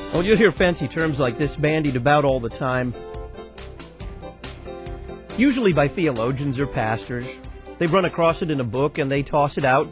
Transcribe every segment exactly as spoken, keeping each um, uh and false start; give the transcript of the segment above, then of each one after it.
Well, you'll hear fancy terms like this bandied about all the time, usually by theologians or pastors. They run across it in a book and they toss it out,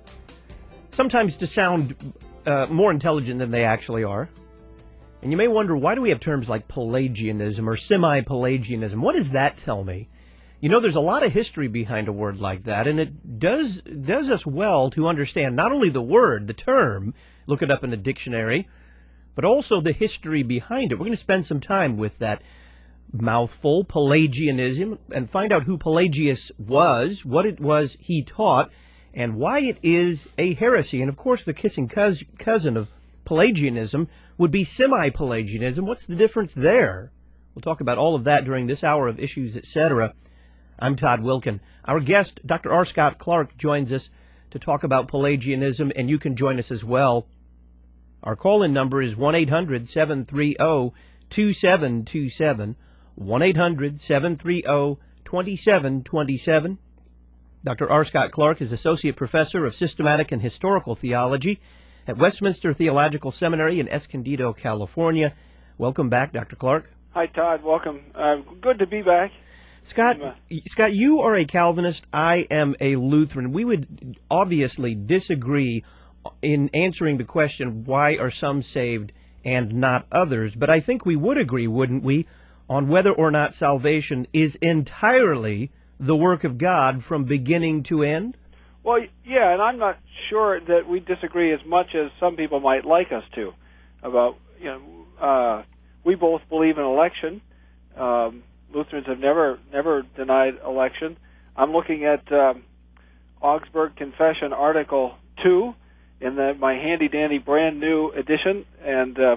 sometimes to sound uh, more intelligent than they actually are. And you may wonder, why do we have terms like Pelagianism or semi-Pelagianism? What does that tell me? You know, there's a lot of history behind a word like that, and it does does us well to understand not only the word, the term, look it up in a dictionary, but also the history behind it. We're going to spend some time with that mouthful, Pelagianism, and find out who Pelagius was, what it was he taught, and why it is a heresy. And, of course, the kissing cous cousin of Pelagianism would be semi-Pelagianism. What's the difference there? We'll talk about all of that during this hour of Issues, et cetera. I'm Todd Wilken. Our guest, Doctor R. Scott Clark, joins us to talk about Pelagianism, and you can join us as well. Our call-in number is one eight hundred, seven three zero, two seven two seven, one eight hundred, seven three zero, two seven two seven. Doctor R. Scott Clark is Associate Professor of Systematic and Historical Theology at Westminster Theological Seminary in Escondido, California. Welcome back, Doctor Clark. Hi, Todd. Welcome. Uh, good to be back. Scott, uh, Scott, you are a Calvinist. I am a Lutheran. We would obviously disagree in answering the question, why are some saved and not others? But I think we would agree, wouldn't we, on whether or not salvation is entirely the work of God from beginning to end? Well, yeah, and I'm not sure that we disagree as much as some people might like us to about, you know, uh, we both believe in election. Um, Lutherans have never never denied election. I'm looking at um, Augsburg Confession Article two in the, my handy-dandy brand-new edition, and uh,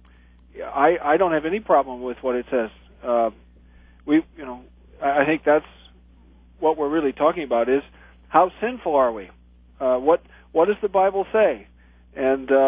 I, I don't have any problem with what it says. Uh, we, you know, I think that's what we're really talking about is how sinful are we? Uh, what what does the Bible say? And uh,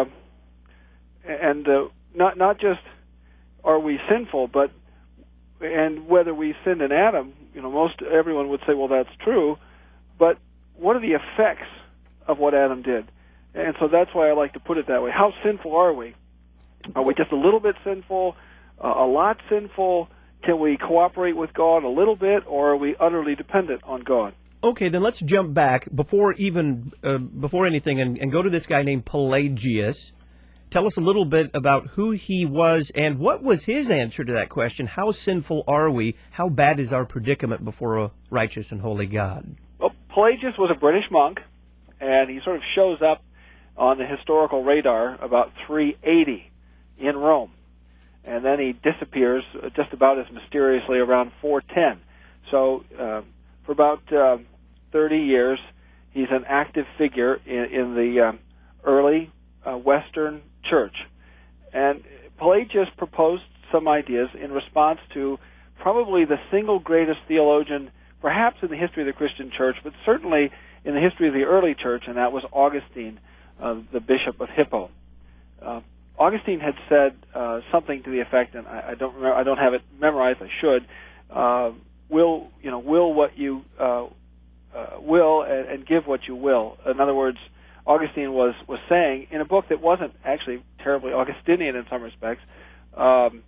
and uh, not not just are we sinful, but and whether we sinned in Adam, you know, most everyone would say, well, that's true, but what are the effects of what Adam did? And so that's why I like to put it that way. How sinful are we? Are we just a little bit sinful, uh, a lot sinful? Can we cooperate with God a little bit, or are we utterly dependent on God? Okay, then let's jump back before even uh, before anything and, and go to this guy named Pelagius. Tell us a little bit about who he was and what was his answer to that question. How sinful are we? How bad is our predicament before a righteous and holy God? Well, Pelagius was a British monk, and he sort of shows up on the historical radar about three eighty in Rome. And then he disappears just about as mysteriously around four ten. So uh, for about uh, thirty years, he's an active figure in, in the um, early uh, Western Church. And Pelagius proposed some ideas in response to probably the single greatest theologian, perhaps in the history of the Christian Church, but certainly in the history of the early Church, and that was Augustine, uh, the Bishop of Hippo. Uh, Augustine had said uh, something to the effect, and I, I don't remember, I don't have it memorized. I should. Uh, will you know? Will what you uh, uh, will, and, and give what you will. In other words, Augustine was was saying in a book that wasn't actually terribly Augustinian in some respects. Um,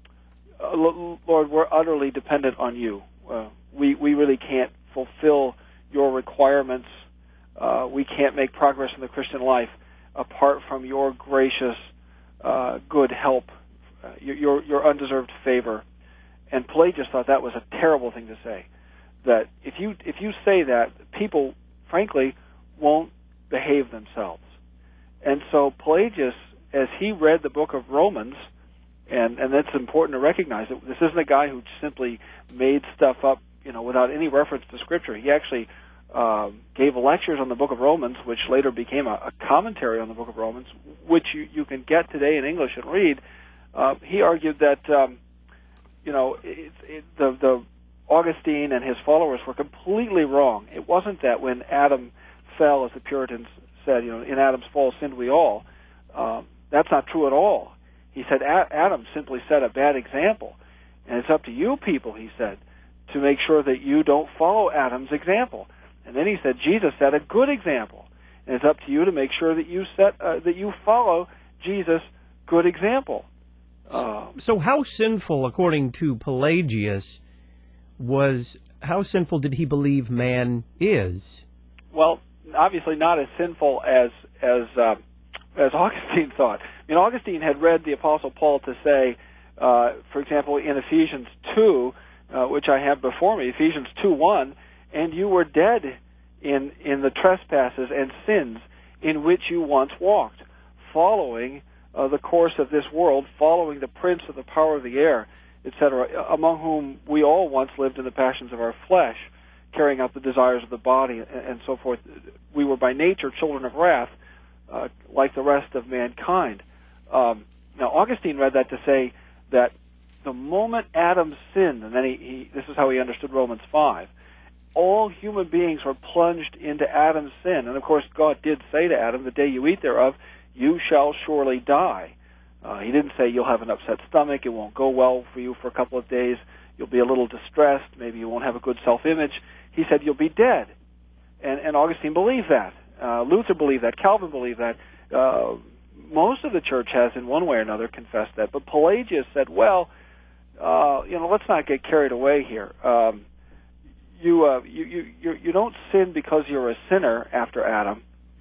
Lord, we're utterly dependent on you. Uh, we we really can't fulfill your requirements. Uh, we can't make progress in the Christian life apart from your gracious, uh, good help, uh, your, your undeserved favor. And Pelagius thought that was a terrible thing to say. That if you if you say that, people, frankly, won't behave themselves. And so Pelagius, as he read the book of Romans, and and that's important to recognize that this isn't a guy who simply made stuff up, you know, without any reference to Scripture. He actually uh, gave lectures on the book of Romans, which later became a, a commentary on the book of Romans, which you, you can get today in English and read. Uh, he argued that, um, you know, it, it, the, the Augustine and his followers were completely wrong. It wasn't that when Adam fell, as the Puritans said, you know, in Adam's fall sinned we all. Um, that's not true at all. He said Adam simply set a bad example, and it's up to you people, he said, to make sure that you don't follow Adam's example. And then he said Jesus set a good example, and it's up to you to make sure that you set uh, that you follow Jesus' good example. so how sinful, according to Pelagius, was how sinful did he believe man is? Well, obviously not as sinful as as uh, as Augustine thought. I mean, Augustine had read the Apostle Paul to say, uh, for example, in Ephesians two, uh, which I have before me, Ephesians two one, and you were dead in in the trespasses and sins in which you once walked, following uh, the course of this world, following the prince of the power of the air, et cetera, among whom we all once lived in the passions of our flesh, carrying out the desires of the body, and, and so forth. We were by nature children of wrath, uh, like the rest of mankind. Um, now, Augustine read that to say that the moment Adam sinned, and then he, he this is how he understood Romans five, all human beings were plunged into Adam's sin. And, of course, God did say to Adam, the day you eat thereof, you shall surely die. Uh, he didn't say you'll have an upset stomach, it won't go well for you for a couple of days, you'll be a little distressed, maybe you won't have a good self-image. He said you'll be dead. And, and Augustine believed that. Uh, Luther believed that. Calvin believed that. Uh, most of the church has, in one way or another, confessed that. But Pelagius said, well, uh, you know, let's not get carried away here. Um, you, uh, you, you, you, you don't sin because you're a sinner after Adam.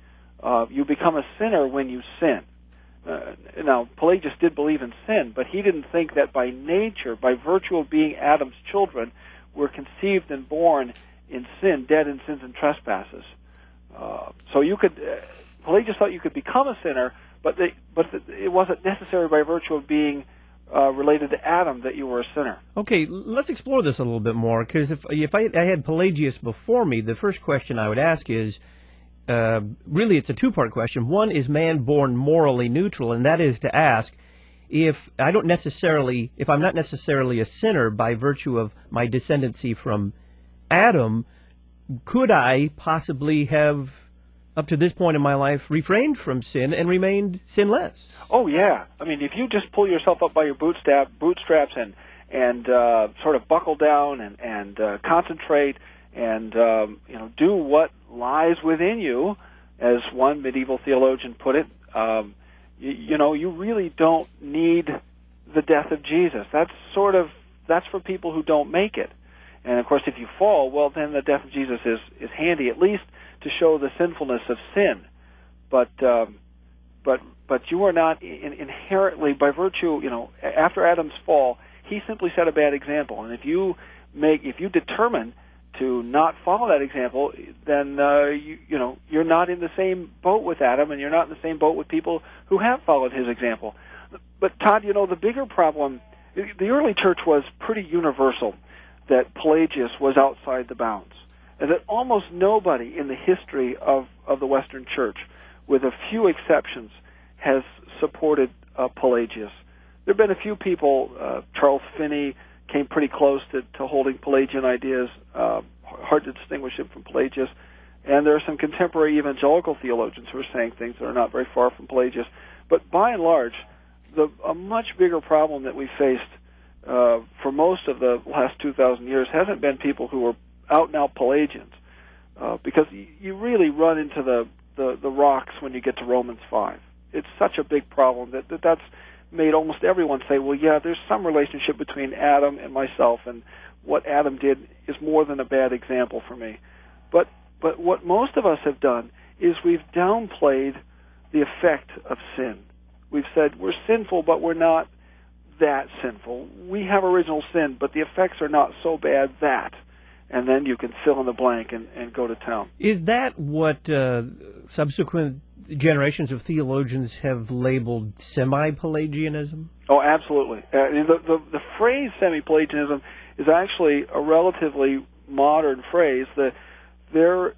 Uh, you become a sinner when you sin. Uh, now, Pelagius did believe in sin, but he didn't think that by nature, by virtue of being Adam's children, we're conceived and born in sin, dead in sins and trespasses. Uh, so you could, uh, Pelagius thought you could become a sinner, but they, but it wasn't necessary by virtue of being uh, related to Adam that you were a sinner. Okay, let's explore this a little bit more, because if if I, I had Pelagius before me, the first question I would ask is, uh, really it's a two-part question. One, is man born morally neutral? And that is to ask, if I don't necessarily, if I'm not necessarily a sinner by virtue of my descendancy from Adam, could I possibly have, up to this point in my life, refrained from sin and remained sinless? Oh yeah, I mean, if you just pull yourself up by your bootstrap, bootstraps and and uh, sort of buckle down and and uh, concentrate and um, you know do what lies within you, as one medieval theologian put it, um, you, you know, you really don't need the death of Jesus. That's sort of that's for people who don't make it. And of course, if you fall, well, then the death of Jesus is is handy, at least to show the sinfulness of sin. But um, but but you are not in, inherently, by virtue, you know, after Adam's fall, he simply set a bad example. And if you make, if you determine to not follow that example, then uh, you you know you're not in the same boat with Adam, and you're not in the same boat with people who have followed his example. But Todd, you know, the bigger problem, the early church was pretty universal that Pelagius was outside the bounds, and that almost nobody in the history of, of the Western Church, with a few exceptions, has supported uh, Pelagius. There have been a few people, uh, Charles Finney came pretty close to, to holding Pelagian ideas, uh, hard to distinguish him from Pelagius, and there are some contemporary evangelical theologians who are saying things that are not very far from Pelagius. But by and large, the, a much bigger problem that we faced uh, for most of the last two thousand years hasn't been people who were out-and-out Pelagians, uh, because y- you really run into the, the, the rocks when you get to Romans five. It's such a big problem that, that that's made almost everyone say, well, yeah, there's some relationship between Adam and myself, and what Adam did is more than a bad example for me. But but what most of us have done is we've downplayed the effect of sin. We've said we're sinful, but we're not that sinful. We have original sin, but the effects are not so bad that. And then you can fill in the blank and, and go to town. Is that what uh, subsequent generations of theologians have labeled semi-Pelagianism? Oh, absolutely. Uh, the, the, the phrase semi-Pelagianism is actually a relatively modern phrase. The, there,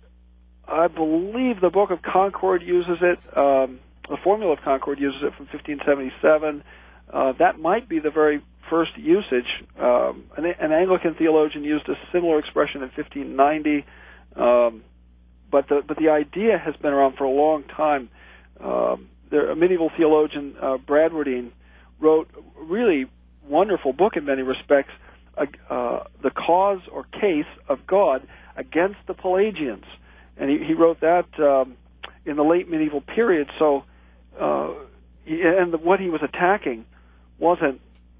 I believe the Book of Concord uses it. Um, the Formula of Concord uses it from fifteen seventy-seven. Uh, that might be the very first usage. Um, an, an Anglican theologian used a similar expression in fifteen ninety, um, but the but the idea has been around for a long time. Um, there, a medieval theologian, uh, Bradwardine, wrote a really wonderful book in many respects, uh, uh, The Cause or Case of God Against the Pelagians, and he, he wrote that um, in the late medieval period. So, uh, he, and the, what he was attacking wasn't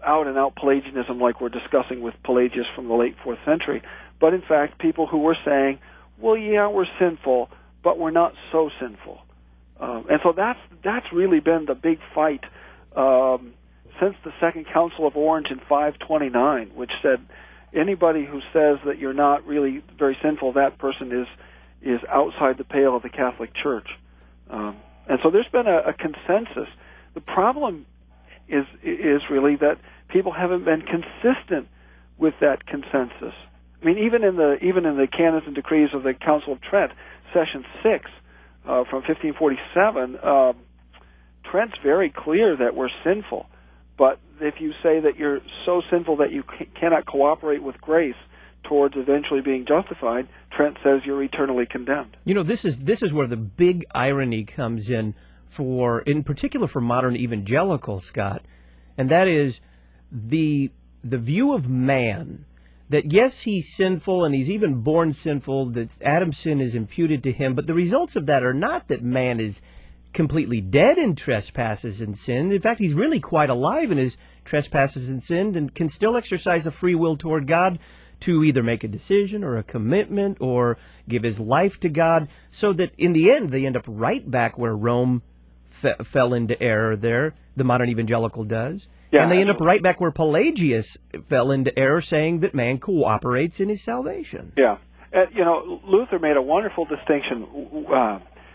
out-and-out Pelagianism like we're discussing with Pelagius from the late fourth century, but in fact people who were saying, well, yeah, we're sinful, but we're not so sinful. Um, and so that's that's really been the big fight um, since the Second Council of Orange in five twenty-nine, which said anybody who says that you're not really very sinful, that person is is outside the pale of the Catholic Church. Um, and so there's been a, a consensus. The problem is is really that people haven't been consistent with that consensus. I mean, even in the even in the canons and decrees of the Council of Trent, Session six uh, from fifteen forty-seven, uh, Trent's very clear that we're sinful. But if you say that you're so sinful that you c- cannot cooperate with grace towards eventually being justified, Trent says you're eternally condemned. You know, this is this is where the big irony comes in for, in particular for modern evangelicals, Scott, and that is the the view of man. That yes, he's sinful, and he's even born sinful, that Adam's sin is imputed to him, but the results of that are not that man is completely dead in trespasses and sin. In fact, he's really quite alive in his trespasses and sin, and can still exercise a free will toward God to either make a decision or a commitment or give his life to God, so that in the end they end up right back where Rome fe- fell into error there, the modern evangelical does. Yeah, and they end absolutely. up right back where Pelagius fell into error, saying that man cooperates in his salvation. Yeah. Uh, you know, Luther made a wonderful distinction uh,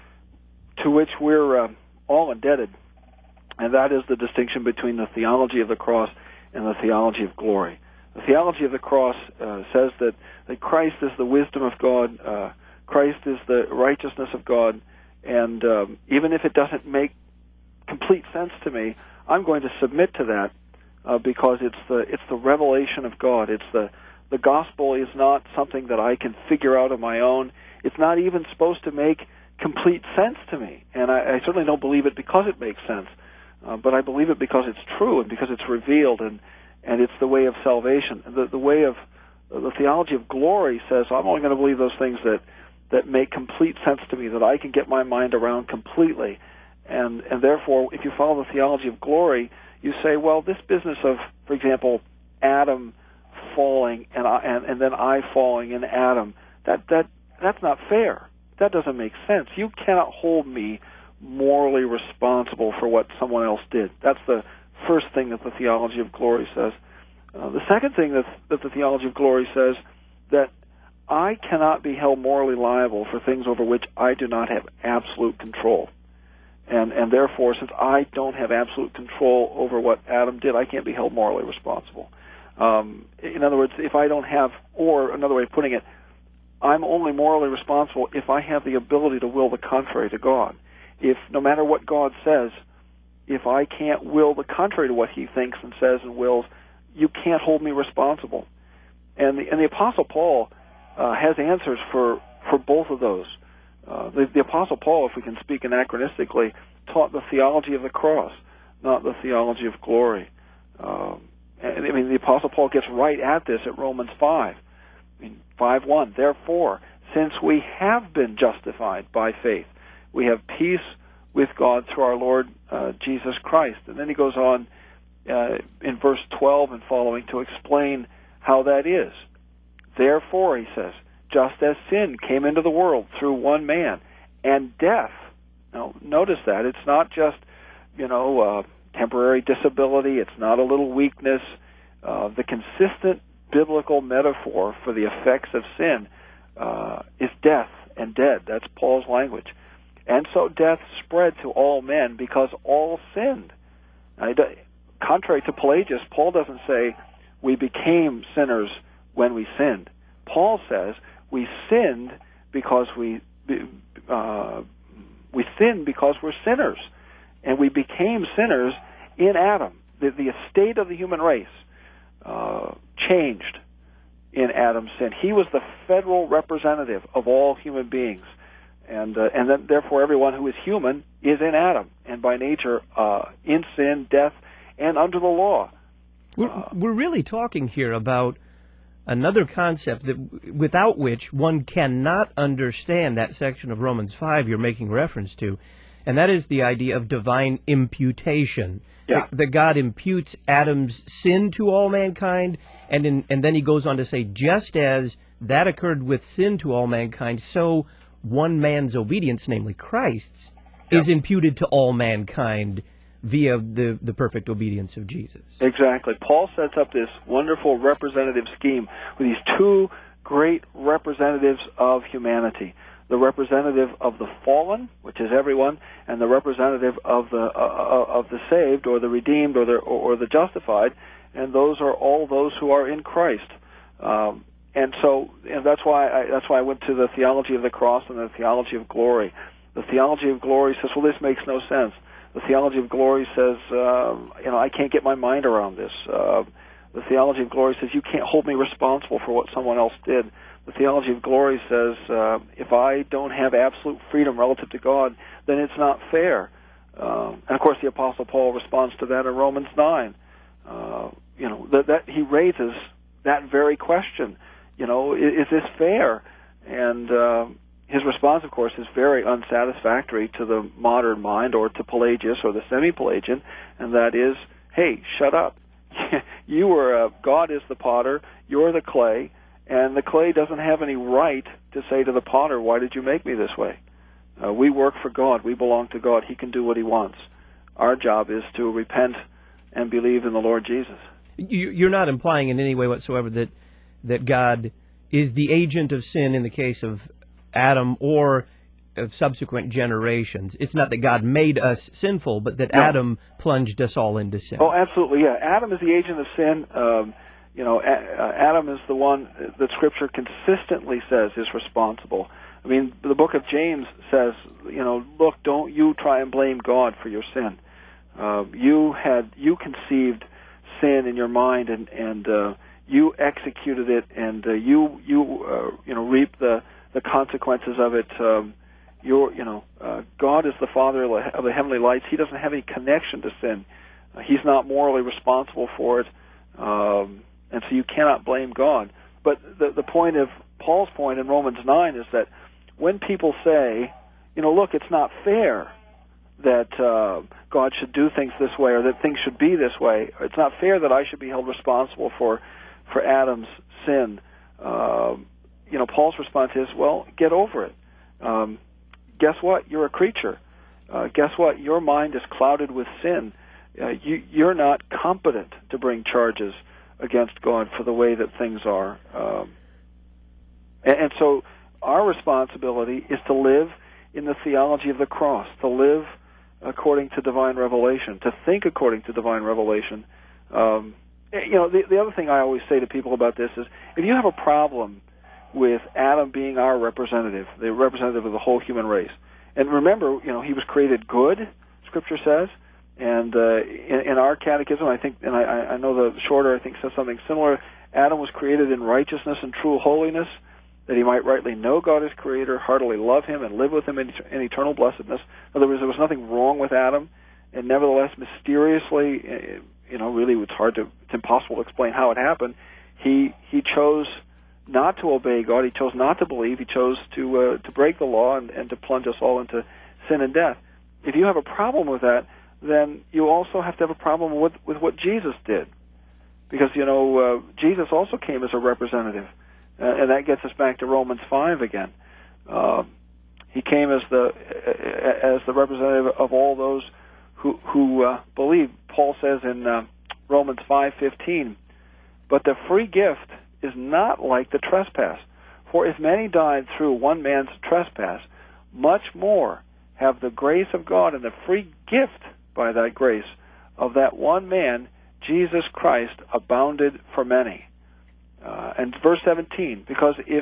to which we're uh, all indebted, and that is the distinction between the theology of the cross and the theology of glory. The theology of the cross uh, says that, that Christ is the wisdom of God, uh, Christ is the righteousness of God, and um, even if it doesn't make complete sense to me, I'm going to submit to that uh, because it's the it's the revelation of God. It's the the gospel is not something that I can figure out on my own. It's not even supposed to make complete sense to me, and I, I certainly don't believe it because it makes sense, uh, but I believe it because it's true and because it's revealed, and and it's the way of salvation. The the way of the theology of glory says I'm only going to believe those things that that make complete sense to me, that I can get my mind around completely. And and therefore, if you follow the theology of glory, you say, well, this business of, for example, Adam falling and I, and, and then I falling in Adam, that that that's not fair. That doesn't make sense. You cannot hold me morally responsible for what someone else did. That's the first thing that the theology of glory says. Uh, the second thing that that the theology of glory says, that I cannot be held morally liable for things over which I do not have absolute control. And and therefore, since I don't have absolute control over what Adam did, I can't be held morally responsible. Um, in other words, if I don't have, or another way of putting it, I'm only morally responsible if I have the ability to will the contrary to God. If, no matter what God says, if I can't will the contrary to what he thinks and says and wills, you can't hold me responsible. And the, and the Apostle Paul uh, has answers for, for both of those. Uh, the, the Apostle Paul, if we can speak anachronistically, taught the theology of the cross, not the theology of glory. Um, and I mean, the Apostle Paul gets right at this at Romans five. I mean, five one. Therefore, since we have been justified by faith, we have peace with God through our Lord uh, Jesus Christ. And then he goes on uh, in verse twelve and following to explain how that is. Therefore, he says, just as sin came into the world through one man, and death. Now, notice that. It's not just, you know, uh, temporary disability. It's not a little weakness. Uh, the consistent biblical metaphor for the effects of sin uh, is death and dead. That's Paul's language. And so death spread to all men because all sinned. Now, contrary to Pelagius, Paul doesn't say we became sinners when we sinned. Paul says we sinned because we uh, we sinned because we're sinners, and we became sinners in Adam. The, the estate of the human race uh, changed in Adam's sin. He was the federal representative of all human beings, and uh, and then therefore everyone who is human is in Adam, and by nature uh, in sin, death, and under the law. We're, uh, we're really talking here about another concept that without which one cannot understand that section of Romans five you're making reference to, and that is the idea of divine imputation. Yeah. that, that God imputes Adam's sin to all mankind, and in, and then he goes on to say, just as that occurred with sin to all mankind, so one man's obedience, namely Christ's, Yep. is imputed to all mankind via the, the perfect obedience of Jesus. Exactly. Paul sets up this wonderful representative scheme with these two great representatives of humanity. The representative of the fallen, which is everyone, and the representative of the uh, of the saved, or the redeemed, or the or, or the justified, and those are all those who are in Christ. Um, and so, and that's why I, that's why I went to the theology of the cross and the theology of glory. The theology of glory says, well, this makes no sense. The theology of glory says, uh, you know, I can't get my mind around this. Uh, the theology of glory says, you can't hold me responsible for what someone else did. The theology of glory says, uh, if I don't have absolute freedom relative to God, then it's not fair. Um, and of course, the Apostle Paul responds to that in Romans nine. Uh, you know, that, that he raises that very question. You know, is, is this fair? And uh, his response, of course, is very unsatisfactory to the modern mind, or to Pelagius or the semi-Pelagian, and that is, hey, shut up. You were uh, God is the potter, you're the clay, and the clay doesn't have any right to say to the potter, why did you make me this way? Uh, we work for God. We belong to God. He can do what he wants. Our job is to repent and believe in the Lord Jesus. You, you're not implying in any way whatsoever that that God is the agent of sin in the case of Adam or of subsequent generations. It's not that God made us sinful, but that No. Adam plunged us all into sin. Oh, absolutely, yeah. Adam is the agent of sin. Um, you know, a- uh, Adam is the one that Scripture consistently says is responsible. I mean, the book of James says, you know, look, don't you try and blame God for your sin. Uh, you had you conceived sin in your mind, and and uh, you executed it, and uh, you you uh, you know reap the the consequences of it. Um, You're, you know, uh, God is the Father of the heavenly lights. He doesn't have any connection to sin. Uh, he's not morally responsible for it, um, and so you cannot blame God. But the the point of Paul's point in Romans nine is that when people say, you know, look, it's not fair that uh, God should do things this way, or that things should be this way. It's not fair that I should be held responsible for for Adam's sin. Uh, you know, Paul's response is, well, get over it. Um, Guess what? You're a creature. Uh, guess what? Your mind is clouded with sin. Uh, you, you're not competent to bring charges against God for the way that things are. Um, and, and so our responsibility is to live in the theology of the cross, to live according to divine revelation, to think according to divine revelation. Um, you know, the, the other thing I always say to people about this is, if you have a problem with Adam being our representative, the representative of the whole human race. And remember, you know, he was created good, Scripture says, and uh, in, in our catechism, I think, and I, I know the shorter, I think, says something similar. Adam was created in righteousness and true holiness, that he might rightly know God as Creator, heartily love Him, and live with Him in, in eternal blessedness. In other words, there was nothing wrong with Adam, and nevertheless, mysteriously, you know, really, it's hard to, it's impossible to explain how it happened. He he chose not to obey God. He chose not to believe. He chose to uh, to break the law and, and to plunge us all into sin and death. If you have a problem with that, then you also have to have a problem with, with what Jesus did. Because, you know, uh, Jesus also came as a representative. Uh, and that gets us back to Romans five again. Uh, he came as the uh, as the representative of all those who, who uh, believe. Paul says in uh, Romans five fifteen, but the free gift is not like the trespass. For if many died through one man's trespass, much more have the grace of God and the free gift by that grace of that one man, Jesus Christ, abounded for many. Uh, and verse seventeen, because if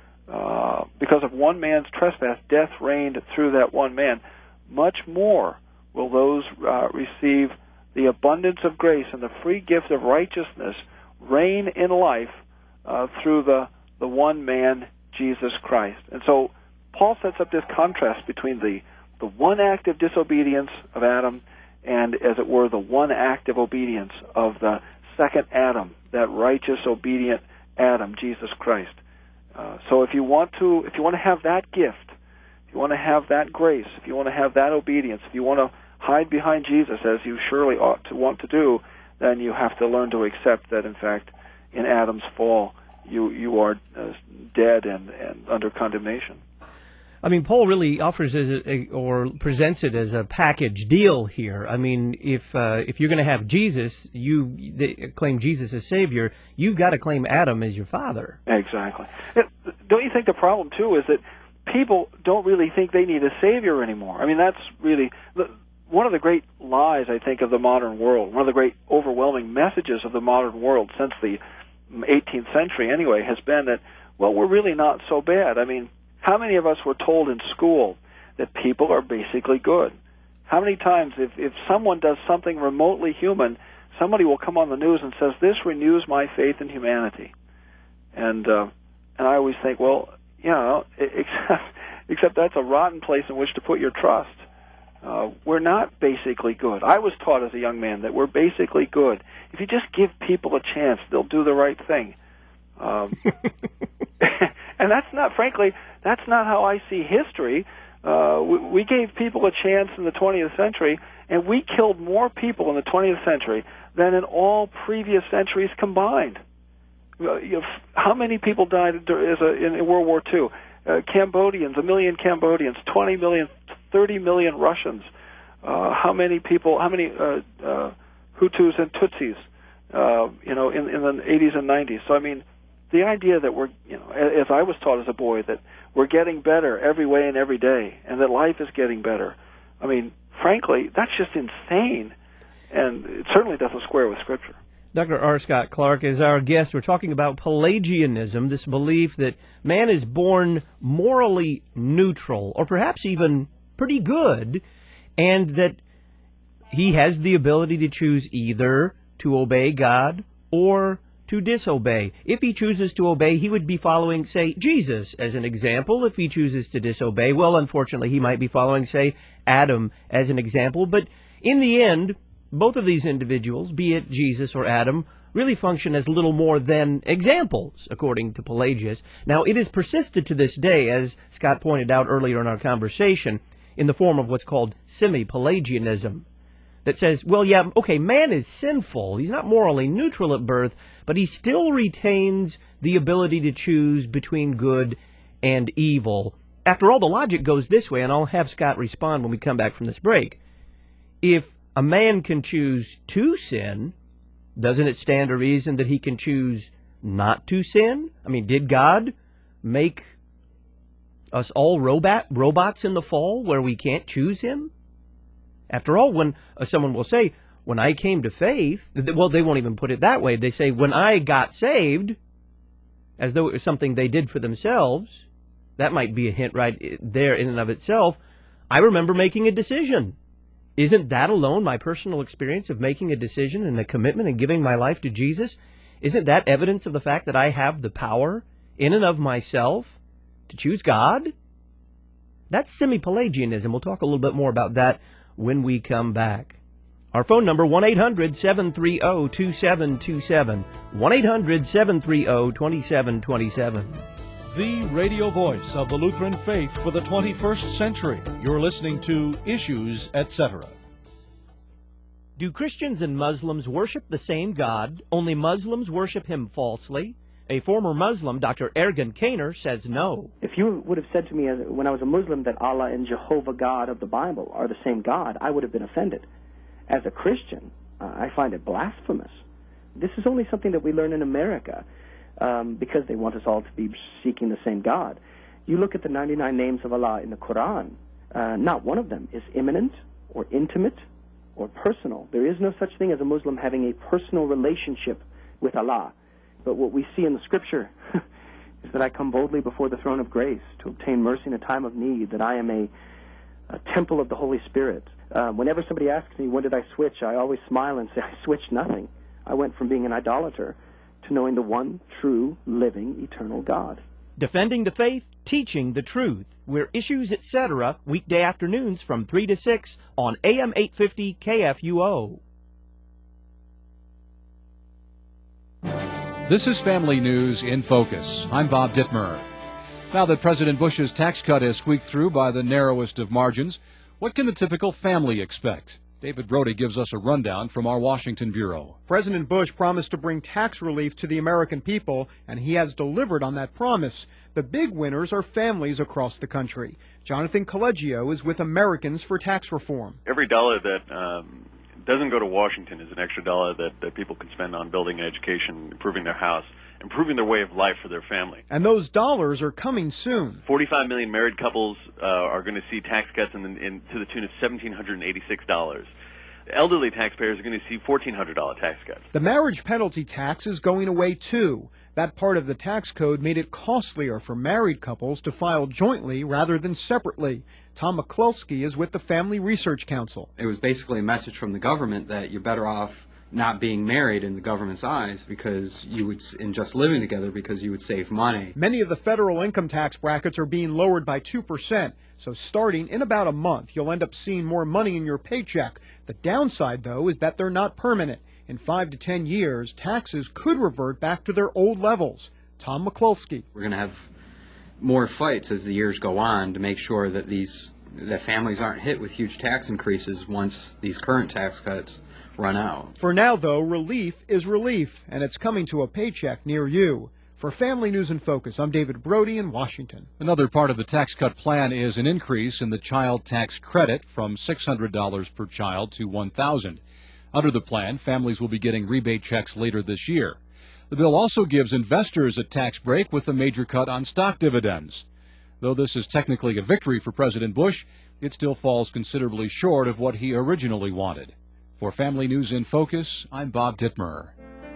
uh, because of one man's trespass, death reigned through that one man, much more will those uh, receive the abundance of grace and the free gift of righteousness reign in life Uh, through the, the one man, Jesus Christ. And so Paul sets up this contrast between the, the one act of disobedience of Adam and, as it were, the one act of obedience of the second Adam, that righteous, obedient Adam, Jesus Christ. Uh, so if you want to, if you want to have that gift, if you want to have that grace, if you want to have that obedience, if you want to hide behind Jesus, as you surely ought to want to do, then you have to learn to accept that, in fact, in Adam's fall, you you are uh, dead and, and under condemnation. I mean, Paul really offers as a, a, or presents it as a package deal here. I mean, if uh, if you're going to have Jesus, you they claim Jesus as Savior, you've got to claim Adam as your father. Exactly. Don't you think the problem, too, is that people don't really think they need a Savior anymore? I mean, that's really one of the great lies, I think, of the modern world, one of the great overwhelming messages of the modern world since the eighteenth century, anyway, has been that, well, we're really not so bad. I mean, how many of us were told in school that people are basically good? How many times, if, if someone does something remotely human, somebody will come on the news and says, this renews my faith in humanity. And uh, and I always think, well, you know, except, except that's a rotten place in which to put your trust. Uh, we're not basically good. I was taught as a young man that we're basically good. If you just give people a chance, they'll do the right thing. Um, and that's not, frankly, that's not how I see history. Uh, we, we gave people a chance in the twentieth century, and we killed more people in the twentieth century than in all previous centuries combined. Uh, you know, how many people died as a, in World War Two? Uh, Cambodians, a million Cambodians, twenty million, thirty million Russians. Uh, how many people, how many uh, uh, Hutus and Tutsis, uh, you know, in, in the eighties and nineties. So, I mean, the idea that we're, you know, as I was taught as a boy, that we're getting better every way and every day, and that life is getting better. I mean, frankly, that's just insane, and it certainly doesn't square with Scripture. Doctor R. Scott Clark is our guest. We're talking about Pelagianism, this belief that man is born morally neutral, or perhaps even pretty good, and that he has the ability to choose either to obey God or to disobey. If he chooses to obey, he would be following, say, Jesus as an example. If he chooses to disobey, well, unfortunately, he might be following, say, Adam as an example. But in the end, both of these individuals, be it Jesus or Adam, really function as little more than examples, according to Pelagius. Now, it has persisted to this day, as Scott pointed out earlier in our conversation, in the form of what's called semi-Pelagianism, that says, well, yeah, okay, man is sinful. He's not morally neutral at birth, but he still retains the ability to choose between good and evil. After all, the logic goes this way, and I'll have Scott respond when we come back from this break. If a man can choose to sin, doesn't it stand to reason that he can choose not to sin? I mean, did God make us all robot robots in the fall where we can't choose him? After all, when uh, someone will say, when I came to faith, well, they won't even put it that way. They say, when I got saved, as though it was something they did for themselves. That might be a hint right there in and of itself. I remember making a decision. Isn't that alone my personal experience of making a decision and a commitment and giving my life to Jesus? Isn't that evidence of the fact that I have the power in and of myself to choose God? That's semi-Pelagianism. We'll talk a little bit more about that when we come back. Our phone number, one eight hundred seven three zero two seven two seven, one eight hundred seven three zero two seven two seven. The radio voice of the Lutheran faith for the twenty-first century. You're listening to Issues, et cetera. Do Christians and Muslims worship the same God, only Muslims worship him falsely? A former Muslim, Doctor Ergun Caner, says no. If you would have said to me as, when I was a Muslim that Allah and Jehovah God of the Bible are the same God, I would have been offended. As a Christian, uh, I find it blasphemous. This is only something that we learn in America. Um, because they want us all to be seeking the same God. You look at the ninety-nine names of Allah in the Quran, uh, not one of them is imminent or intimate or personal. There is no such thing as a Muslim having a personal relationship with Allah. But what we see in the Scripture is that I come boldly before the throne of grace to obtain mercy in a time of need, that I am a, a temple of the Holy Spirit. Uh, whenever somebody asks me, when did I switch, I always smile and say, I switched nothing. I went from being an idolater to knowing the one true, living, eternal God. Defending the faith, teaching the truth. We're Issues, et cetera, weekday afternoons from three to six on A M eight fifty K F U O. This is Family News in Focus. I'm Bob Dittmer. Now that President Bush's tax cut has squeaked through by the narrowest of margins, What can the typical family expect? David Brody gives us a rundown from our Washington bureau. President Bush promised to bring tax relief to the American people, and he has delivered on that promise. The big winners are families across the country. Jonathan Collegio is with Americans for Tax Reform. Every dollar that um, doesn't go to Washington is an extra dollar that, that people can spend on building an education, improving their house, improving their way of life for their family. And those dollars are coming soon. forty-five million married couples uh, are going to see tax cuts in, in, to the tune of one thousand seven hundred eighty-six dollars. Elderly taxpayers are going to see one thousand four hundred dollars tax cuts. The marriage penalty tax is going away, too. That part of the tax code made it costlier for married couples to file jointly rather than separately. Tom McCluskey is with the Family Research Council. It was basically a message from the government that you're better off not being married in the government's eyes because you would, in just living together, because you would save money. Many of the federal income tax brackets are being lowered by two percent. So starting in about a month, you'll end up seeing more money in your paycheck. The downside, though, is that they're not permanent. In five to ten years, taxes could revert back to their old levels. Tom McCluskey. We're going to have more fights as the years go on to make sure that these that families aren't hit with huge tax increases once these current tax cuts run out. For now, though, relief is relief, and it's coming to a paycheck near you. For Family News in Focus, I'm David Brody in Washington. Another part of the tax cut plan is an increase in the child tax credit from six hundred dollars per child to one thousand dollars. Under the plan, families will be getting rebate checks later this year. The bill also gives investors a tax break with a major cut on stock dividends. Though this is technically a victory for President Bush, it still falls considerably short of what he originally wanted. For Family News in Focus, I'm Bob Dittmer.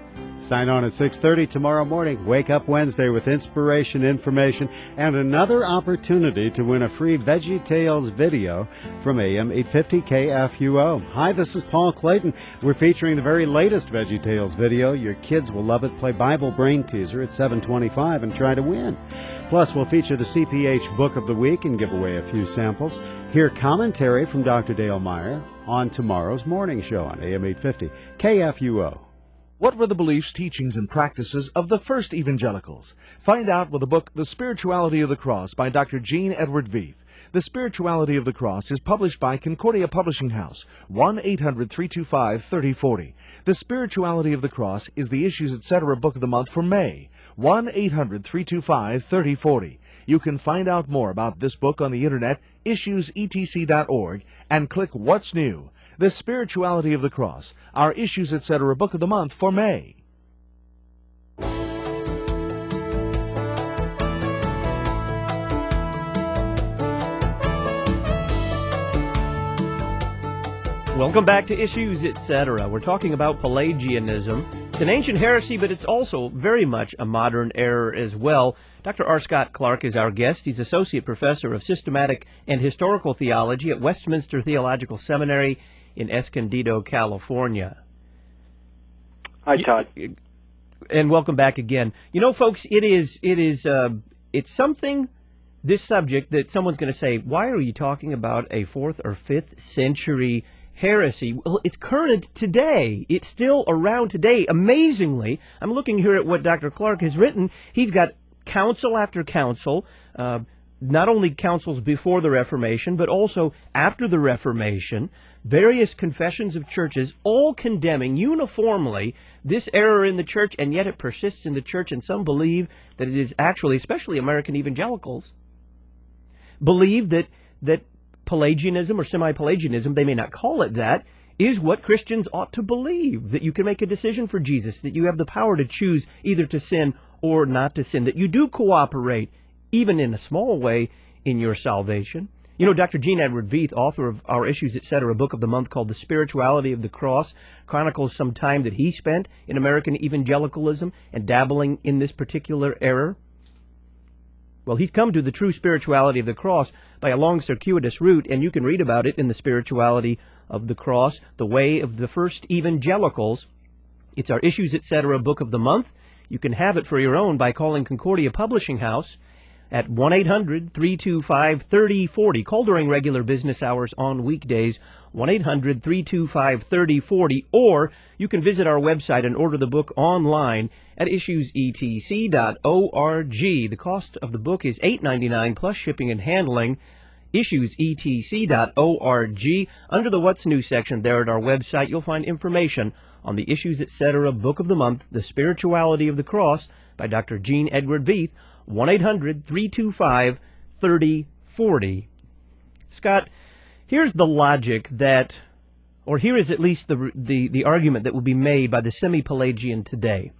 Sign on at six thirty tomorrow morning. Wake Up Wednesday with inspiration, information, and another opportunity to win a free Veggie Tales video from A M eight fifty K F U O. Hi, this is Paul Clayton. We're featuring the very latest Veggie Tales video. Your kids will love it. Play Bible Brain Teaser at seven twenty-five and try to win. Plus, we'll feature the C P H Book of the Week and give away a few samples. Hear commentary from Doctor Dale Meyer on tomorrow's morning show on A M eight fifty K F U O. What were the beliefs, teachings, and practices of the first evangelicals? Find out with the book The Spirituality of the Cross by Doctor Gene Edward Veith. The Spirituality of the Cross is published by Concordia Publishing House, one eight hundred, three two five, three oh four oh. The Spirituality of the Cross is the Issues Etc. Book of the Month for May, one eight hundred, three two five, three oh four oh. You can find out more about this book on the internet, issues e t c dot org, and click What's New. The Spirituality of the Cross, our Issues Etc. Book of the Month for May. Welcome back to Issues Etc. We're talking about Pelagianism. It's an ancient heresy, but it's also very much a modern error as well. Doctor R. Scott Clark is our guest. He's Associate Professor of Systematic and Historical Theology at Westminster Theological Seminary in Escondido, California. Hi, Todd. And welcome back again. You know, folks, it is, it is, uh, it's something, this subject, that someone's going to say, why are you talking about a fourth or fifth century heresy? Well, it's current today. It's still around today. Amazingly, I'm looking here at what Doctor Clark has written. He's got council after council, uh, not only councils before the Reformation, but also after the Reformation, various confessions of churches, all condemning uniformly this error in the church, and yet it persists in the church, and some believe that it is actually, especially American evangelicals, believe that, that Pelagianism or semi-Pelagianism, they may not call it that, is what Christians ought to believe, that you can make a decision for Jesus, that you have the power to choose either to sin or not to sin, that you do cooperate, even in a small way, in your salvation. You know, Doctor Gene Edward Veith, author of our Issues Etc., book of the month called The Spirituality of the Cross, chronicles some time that he spent in American evangelicalism and dabbling in this particular error. Well, he's come to the true spirituality of the cross by a long circuitous route, and you can read about it in The Spirituality of the Cross, The Way of the First Evangelicals. It's our Issues Etc. book of the month. You can have it for your own by calling Concordia Publishing House at one eight hundred, three two five, three oh four oh. Call during regular business hours on weekdays, one eight hundred, three two five, three oh four oh, or you can visit our website and order the book online at issues e t c dot org. The cost of the book is eight ninety-nine plus shipping and handling. issues e t c dot org. Under the What's New section there at our website, you'll find information on the Issues Etc. Book of the Month, The Spirituality of the Cross, by Doctor Gene Edward Veith, one eight hundred, three two five, three oh four oh. Scott, here's the logic that, or here is at least the, the, the argument that will be made by the semi-Pelagian today.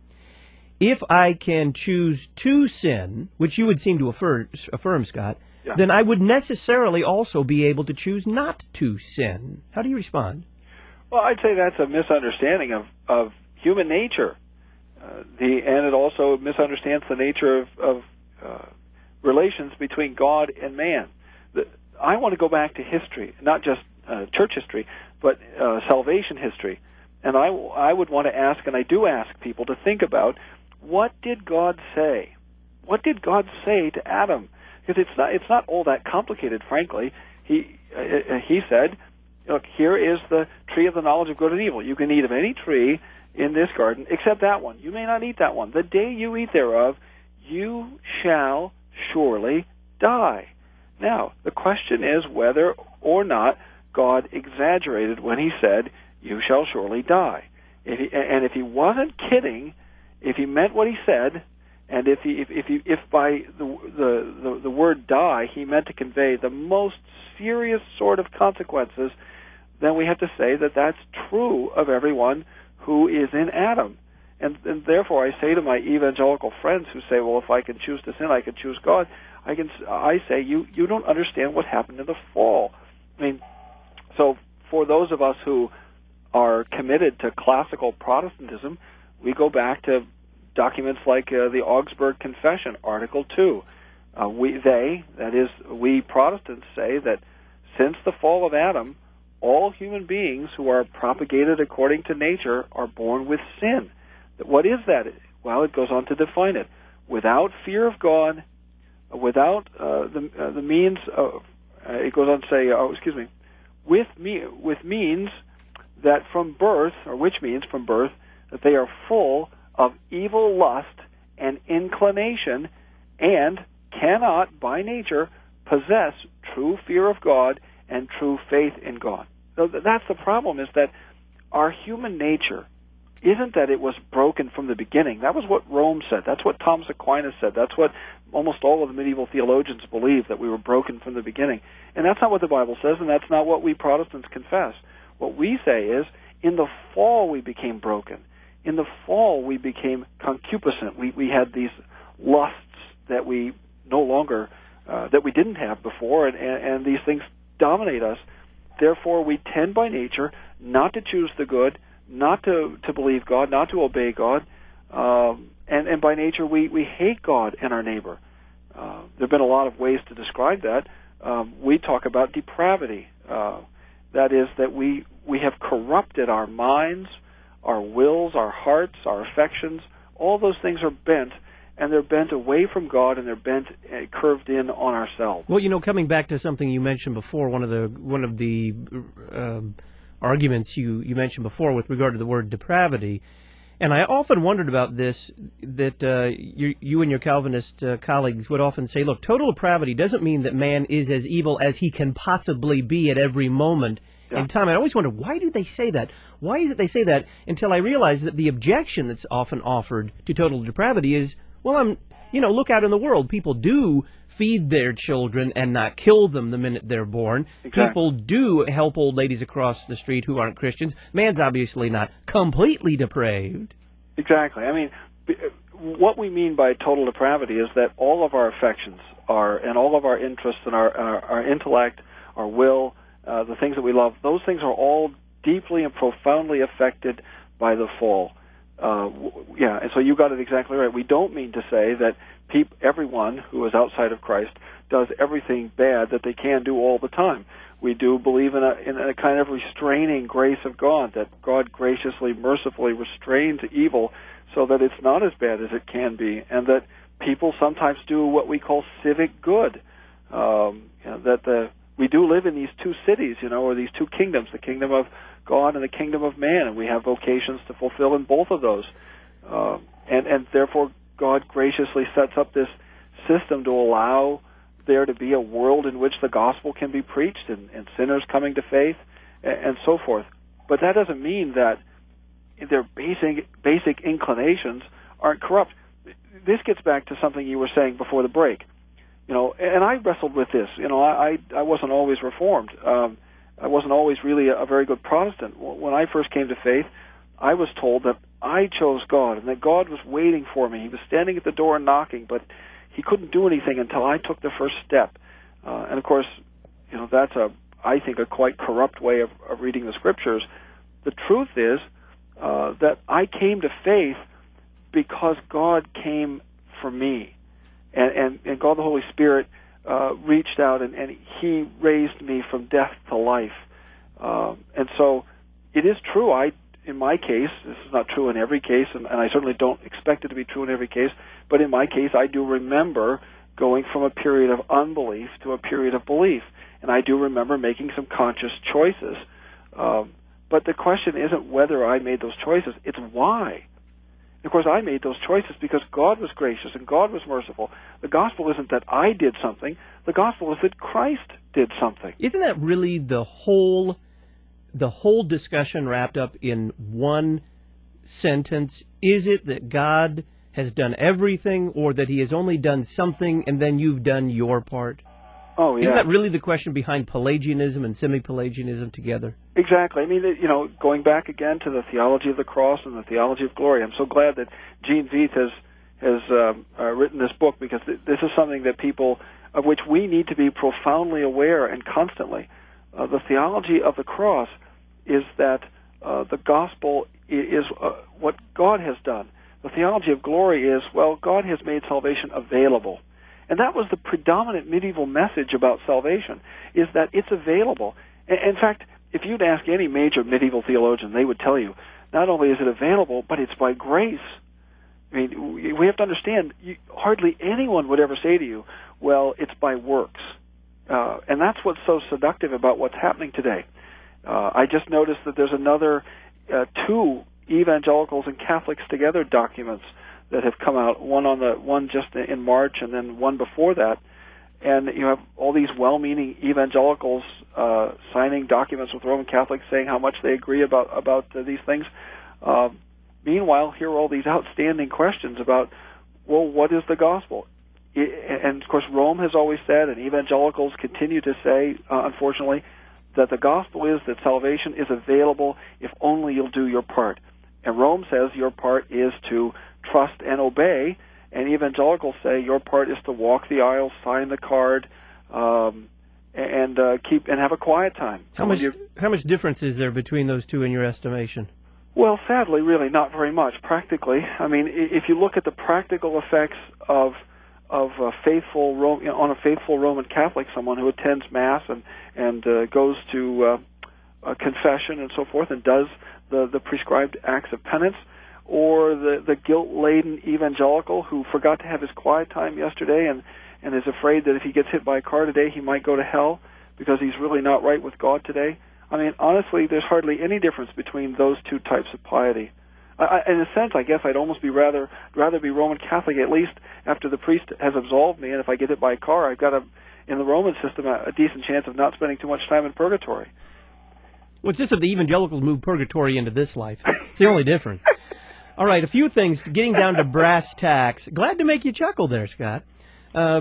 If I can choose to sin, which you would seem to affirm, affirm Scott, yeah. then I would necessarily also be able to choose not to sin. How do you respond? Well, I'd say that's a misunderstanding of, of human nature. Uh, the and it also misunderstands the nature of, of uh, relations between God and man. The, I want to go back to history, not just uh, church history, but uh, salvation history. And I, I would want to ask, and I do ask people to think about, what did God say? What did God say to Adam? Because it's not it's not all that complicated, frankly. He uh, he said, look, here is the tree of the knowledge of good and evil. You can eat of any tree in this garden except that one. You may not eat that one. The day you eat thereof, you shall surely die. Now, the question is whether or not God exaggerated when he said, you shall surely die. If he, and if he wasn't kidding, if he meant what he said, and if he, if, if, he, if by the, the, the, the word die he meant to convey the most serious sort of consequences, then we have to say that that's true of everyone who is in Adam. And, and therefore I say to my evangelical friends who say, well, if I can choose to sin, I can choose God, I can I say, you, you don't understand what happened in the fall. I mean, so for those of us who are committed to classical Protestantism, we go back to documents like uh, the Augsburg Confession, Article two. Uh, we, they, that is, we Protestants say that since the fall of Adam, all human beings who are propagated according to nature are born with sin. What is that? Well, it goes on to define it. Without fear of God, without uh, the uh, the means of, uh, it goes on to say, oh, excuse me, with me with means that from birth, or which means from birth, that they are full of evil lust and inclination, and cannot by nature possess true fear of God and true faith in God. So that's the problem, is that our human nature isn't that it was broken from the beginning. That was what Rome said. That's what Thomas Aquinas said. That's what almost all of the medieval theologians believed, that we were broken from the beginning. And that's not what the Bible says, and that's not what we Protestants confess. What we say is, in the fall we became broken. In the fall we became concupiscent. We, we had these lusts that we no longer, uh, that we didn't have before, and, and, and these things dominate us. Therefore, we tend by nature not to choose the good, not to, to believe God, not to obey God, um, and, and by nature we, we hate God and our neighbor. Uh, there have been a lot of ways to describe that. Um, we talk about depravity. Uh, that is, that we, we have corrupted our minds, our wills, our hearts, our affections. All those things are bent, and they're bent away from God, and they're bent, uh, curved in on ourselves. Well, you know, coming back to something you mentioned before, one of the one of the uh, arguments you, you mentioned before with regard to the word depravity, and I often wondered about this, that uh, you, you and your Calvinist uh, colleagues would often say, look, total depravity doesn't mean that man is as evil as he can possibly be at every moment yeah. in time. I always wondered, why do they say that? Why is it they say that? Until I realized that the objection that's often offered to total depravity is, well, I'm, you know, look out in the world. People do feed their children and not kill them the minute they're born. Exactly. People do help old ladies across the street who aren't Christians. Man's obviously not completely depraved. Exactly. I mean, what we mean by total depravity is that all of our affections are, and all of our interests and our, our, our intellect, our will, uh, the things that we love, those things are all deeply and profoundly affected by the fall. Uh, yeah, and so you got it exactly right. We don't mean to say that peop- everyone who is outside of Christ does everything bad that they can do all the time. We do believe in a, in a kind of restraining grace of God, that God graciously, mercifully restrains evil so that it's not as bad as it can be, and that people sometimes do what we call civic good. Um, you know, that the we do live in these two cities, you know, or these two kingdoms, the kingdom of God and the kingdom of man, and we have vocations to fulfill in both of those. Uh, and, and therefore, God graciously sets up this system to allow there to be a world in which the gospel can be preached and, and sinners coming to faith and, and so forth. But that doesn't mean that their basic basic inclinations aren't corrupt. This gets back to something you were saying before the break. You know, and I wrestled with this. You know, I I wasn't always Reformed. Um, I wasn't always really a, a very good Protestant. When I first came to faith, I was told that I chose God and that God was waiting for me. He was standing at the door and knocking, but he couldn't do anything until I took the first step. Uh, and of course, you know, that's a I think a quite corrupt way of, of reading the Scriptures. The truth is uh, that I came to faith because God came for me, and and, and God the Holy Spirit uh, reached out and, and He raised me from death to life. Uh, and so it is true. I, in my case, this is not true in every case, and, and I certainly don't expect it to be true in every case. But in my case, I do remember going from a period of unbelief to a period of belief. And I do remember making some conscious choices. Um, but the question isn't whether I made those choices, it's why. Of course, I made those choices because God was gracious and God was merciful. The gospel isn't that I did something. The gospel is that Christ did something. Isn't that really the whole, the whole discussion wrapped up in one sentence? Is it that God has done everything, or that He has only done something and then you've done your part? Oh, yeah. Isn't that really the question behind Pelagianism and semi-Pelagianism together? Exactly. I mean, you know, going back again to the theology of the cross and the theology of glory, I'm so glad that Gene Veith has has um, uh, written this book, because th- this is something that people, of which we need to be profoundly aware and constantly. Uh, the theology of the cross is that uh, the gospel is uh, what God has done. The theology of glory is, well, God has made salvation available. And that was the predominant medieval message about salvation, is that it's available. In fact, if you'd ask any major medieval theologian, they would tell you, not only is it available, but it's by grace. I mean, we have to understand, you, hardly anyone would ever say to you, well, it's by works. Uh, and that's what's so seductive about what's happening today. Uh, I just noticed that there's another uh, two Evangelicals and Catholics Together documents that have come out, one on the one just in March and then one before that. And you have all these well-meaning evangelicals uh, signing documents with Roman Catholics saying how much they agree about about uh, these things. Uh, meanwhile, here are all these outstanding questions about, well, what is the gospel? It, and of course, Rome has always said, and evangelicals continue to say, uh, unfortunately, that the gospel is that salvation is available if only you'll do your part. And Rome says your part is to trust and obey, and evangelicals say your part is to walk the aisle, sign the card, um, and uh, keep and have a quiet time. How much how much difference is there between those two in your estimation? Well, sadly, really not very much. Practically, I mean, if you look at the practical effects of of a faithful Rome, you know, on a faithful Roman Catholic, someone who attends Mass and and uh, goes to uh, a confession and so forth, and does the the prescribed acts of penance, or the, the guilt-laden evangelical who forgot to have his quiet time yesterday and, and is afraid that if he gets hit by a car today, he might go to hell because he's really not right with God today. I mean, honestly, there's hardly any difference between those two types of piety. I, I, in a sense, I guess I'd almost be rather rather be Roman Catholic, at least after the priest has absolved me, and if I get hit by a car, I've got, a, in the Roman system, a, a decent chance of not spending too much time in purgatory. Well, it's just that the evangelicals move purgatory into this life. It's the only difference. All right, a few things. Getting down to brass tacks. Glad to make you chuckle there, Scott. Uh,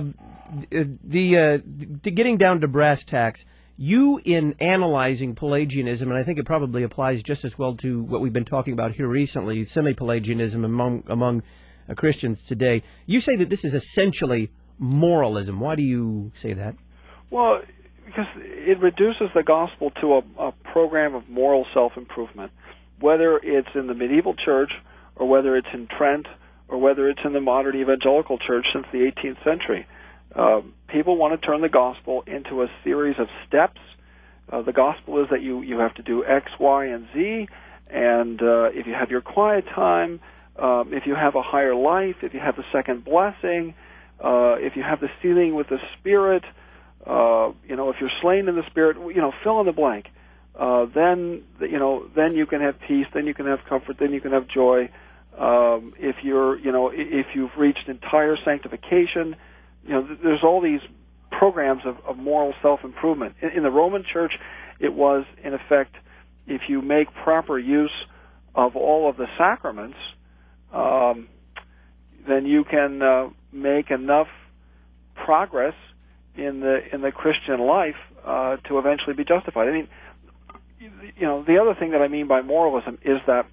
the uh, to getting down to brass tacks. You, in analyzing Pelagianism, and I think it probably applies just as well to what we've been talking about here recently, semi-Pelagianism among among uh, Christians today. You say that this is essentially moralism. Why do you say that? Well, because it reduces the gospel to a, a program of moral self-improvement, whether it's in the medieval church or whether it's in Trent or whether it's in the modern evangelical church since the eighteenth century. Uh, people want to turn the gospel into a series of steps. Uh, the gospel is that you, you have to do X, Y, and Z, and uh, if you have your quiet time, um, if you have a higher life, if you have the second blessing, uh, if you have the sealing with the Spirit, uh, you know, if you're slain in the Spirit, you know, fill in the blank. Uh, then, you know, then you can have peace, then you can have comfort, then you can have joy. Um, if you're, you know, if you've reached entire sanctification, you know, there's all these programs of, of moral self-improvement. In, in the Roman Church, it was, in effect, if you make proper use of all of the sacraments, um, then you can uh, make enough progress in the in the Christian life uh, to eventually be justified. I mean, you know, the other thing that I mean by moralism is that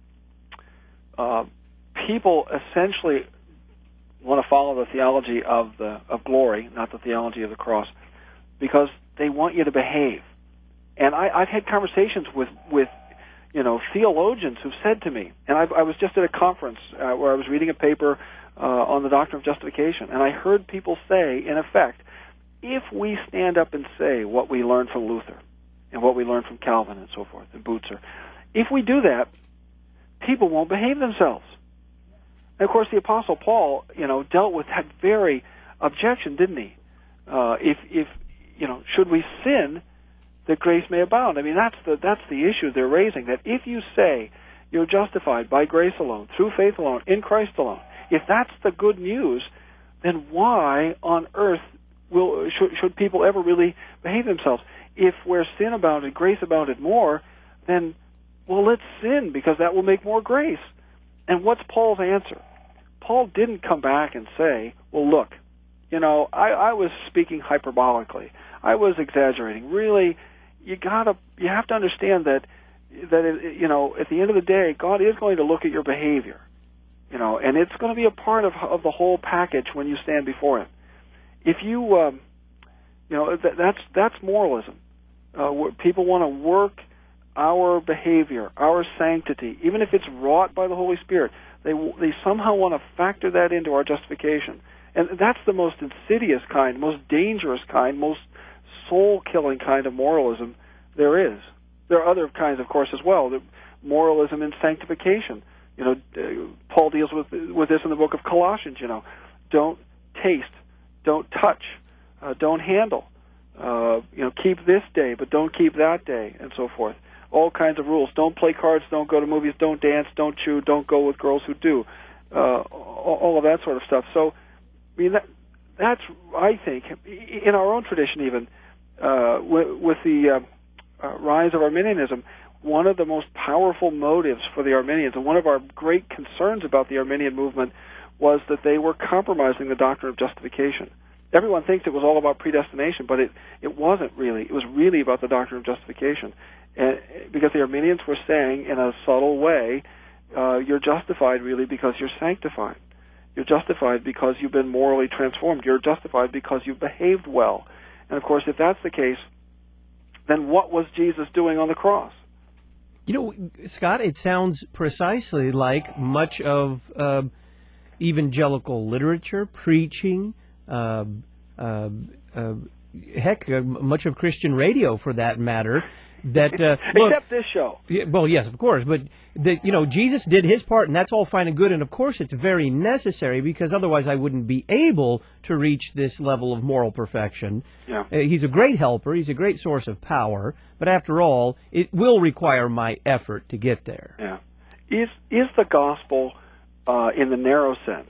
uh, people essentially want to follow the theology of the of glory, not the theology of the cross, because they want you to behave. And I, I've had conversations with with you know theologians who've said to me, and I've, I was just at a conference uh, where I was reading a paper uh, on the doctrine of justification, and I heard people say, in effect, if we stand up and say what we learned from Luther and what we learned from Calvin and so forth, and Butzer, if we do that, people won't behave themselves. And of course, the Apostle Paul, you know, dealt with that very objection, didn't he? Uh, if, if, you know, should we sin that grace may abound? I mean, that's the that's the issue they're raising. That if you say you're justified by grace alone, through faith alone, in Christ alone, if that's the good news, then why on earth will should, should people ever really behave themselves? If where sin abounded, grace abounded more, then, well, let's sin because that will make more grace. And what's Paul's answer? Paul didn't come back and say, well, look, you know, I, I was speaking hyperbolically. I was exaggerating. Really, you gotta, you have to understand that, that it, you know, at the end of the day, God is going to look at your behavior, you know, and it's going to be a part of of the whole package when you stand before Him. If you, um, you know, that, that's that's moralism. Uh, people want to work our behavior, our sanctity, even if it's wrought by the Holy Spirit. They they somehow want to factor that into our justification, and that's the most insidious kind, most dangerous kind, most soul-killing kind of moralism there is. There are other kinds, of course, as well. The moralism in sanctification. You know, uh, Paul deals with with this in the book of Colossians. You know, don't taste, don't touch, uh, don't handle. Uh, you know, keep this day, but don't keep that day, and so forth. All kinds of rules. Don't play cards, don't go to movies, don't dance, don't chew, don't go with girls who do. Uh, all of that sort of stuff. So, I mean, that, that's, I think, in our own tradition even, uh, with, with the uh, uh, rise of Arminianism, one of the most powerful motives for the Arminians, and one of our great concerns about the Arminian movement, was that they were compromising the doctrine of justification. Everyone thinks it was all about predestination, but it, it wasn't really. It was really about the doctrine of justification. And because the Arminians were saying in a subtle way, uh, you're justified really because you're sanctified. You're justified because you've been morally transformed. You're justified because you've behaved well. And of course, if that's the case, then what was Jesus doing on the cross? You know, Scott, it sounds precisely like much of uh, evangelical literature, preaching, uh, uh, uh, heck, uh, much of Christian radio, for that matter. That uh, look, except this show. Yeah, well, yes, of course, but the, you know, Jesus did His part, and that's all fine and good, and of course, it's very necessary because otherwise, I wouldn't be able to reach this level of moral perfection. Yeah. Uh, he's a great helper. He's a great source of power, but after all, it will require my effort to get there. Yeah. Is is the gospel, uh, in the narrow sense,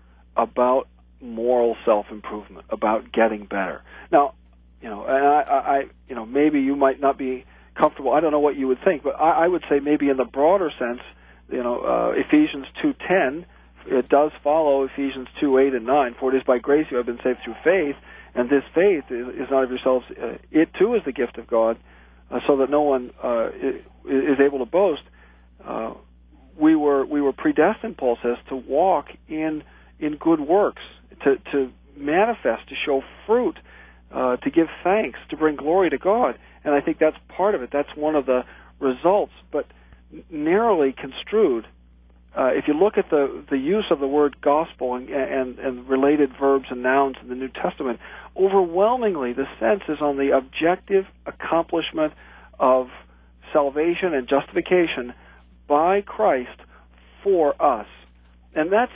about moral self-improvement, about getting better? Now, you know, and I, I, you know, maybe you might not be comfortable. I don't know what you would think, but I, I would say maybe in the broader sense, you know, uh, Ephesians two ten, it does follow Ephesians two eight and nine. For it is by grace you have been saved through faith, and this faith is, is not of yourselves. Uh, it too is the gift of God, uh, so that no one uh, is able to boast. Uh, we were we were predestined, Paul says, to walk in in good works, to to manifest, to show fruit, uh, to give thanks, to bring glory to God. And I think that's part of it. That's one of the results. But narrowly construed, uh, if you look at the, the use of the word gospel and, and, and related verbs and nouns in the New Testament, overwhelmingly the sense is on the objective accomplishment of salvation and justification by Christ for us. And that's,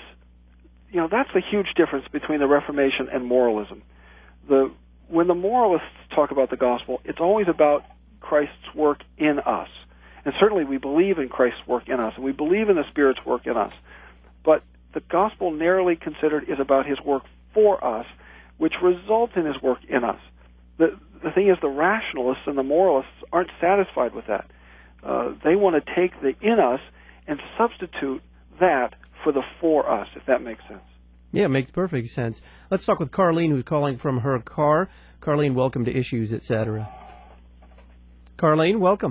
you know, that's the huge difference between the Reformation and moralism. The When the moralists talk about the gospel, it's always about Christ's work in us. And certainly we believe in Christ's work in us, and we believe in the Spirit's work in us. But the gospel, narrowly considered, is about His work for us, which results in his work in us. The, the thing is, the rationalists and the moralists aren't satisfied with that. Uh, they want to take the in us and substitute that for the for us, if that makes sense. Yeah, it makes perfect sense. Let's talk with Carlene, who's calling from her car. Carlene, welcome to Issues, et cetera. Carlene, welcome.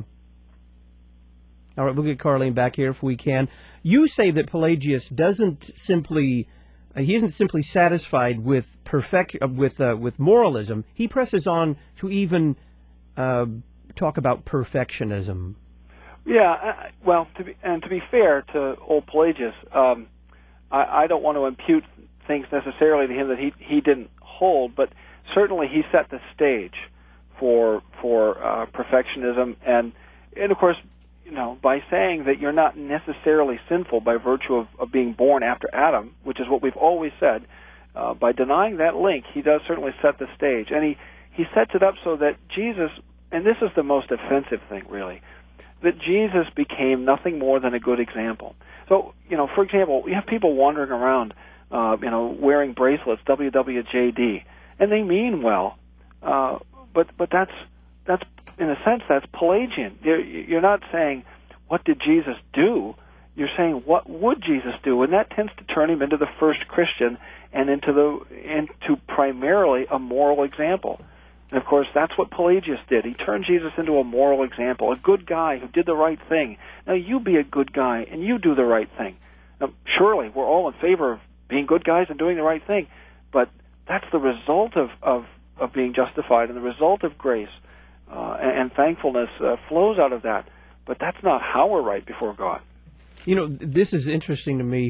All right, we'll get Carlene back here if we can. You say that Pelagius doesn't simply, uh, he isn't simply satisfied with perfect, uh, with uh, with moralism. He presses on to even uh, talk about perfectionism. Yeah, uh, well, to be, and to be fair to old Pelagius, um, I, I don't want to impute things necessarily to him that he he didn't hold, but certainly he set the stage for for uh, perfectionism, and and of course, you know, by saying that you're not necessarily sinful by virtue of, of being born after Adam, which is what we've always said, uh, by denying that link, he does certainly set the stage, and he he sets it up so that Jesus, and this is the most offensive thing, really, that Jesus became nothing more than a good example. So, you know, for example, we have people wandering around, uh, you know, wearing bracelets, W W J D, and they mean well, uh, but but that's that's in a sense that's Pelagian. You're, you're not saying what did Jesus do. You're saying what would Jesus do, and that tends to turn him into the first Christian and into the into primarily a moral example. And of course, that's what Pelagius did. He turned Jesus into a moral example, a good guy who did the right thing. Now you be a good guy and you do the right thing. Now, surely we're all in favor of being good guys and doing the right thing, but that's the result of, of, of being justified, and the result of grace uh, and, and thankfulness uh, flows out of that. But that's not how we're right before God. You know, this is interesting to me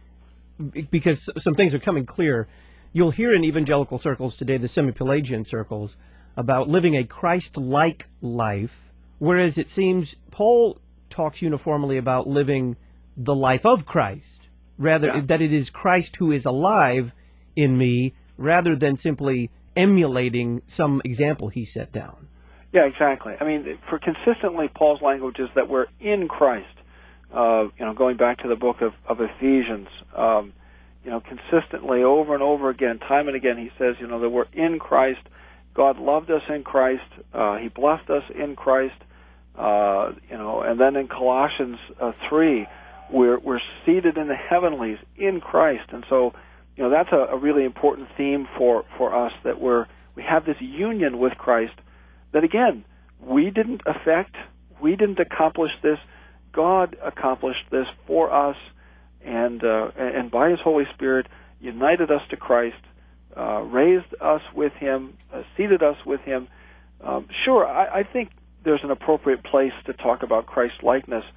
because some things are coming clear. You'll hear in evangelical circles today, the semi-Pelagian circles, about living a Christ-like life, whereas it seems Paul talks uniformly about living the life of Christ, rather yeah. that it is Christ who is alive in me, rather than simply emulating some example he set down. Yeah, exactly. I mean, for consistently, Paul's language is that we're in Christ. Uh, you know, going back to the book of, of Ephesians, um, you know, consistently over and over again, time and again, he says, you know, that we're in Christ. God loved us in Christ. Uh, he blessed us in Christ. Uh, you know, and then in Colossians uh, three, we're we're seated in the heavenlies in Christ. And so, you know, that's a, a really important theme for, for us, that we're we have this union with Christ that, again, we didn't affect, we didn't accomplish this. God accomplished this for us, and uh, and by His Holy Spirit united us to Christ, uh, raised us with Him, uh, seated us with Him. Um, sure, I, I think there's an appropriate place to talk about Christ-likeness,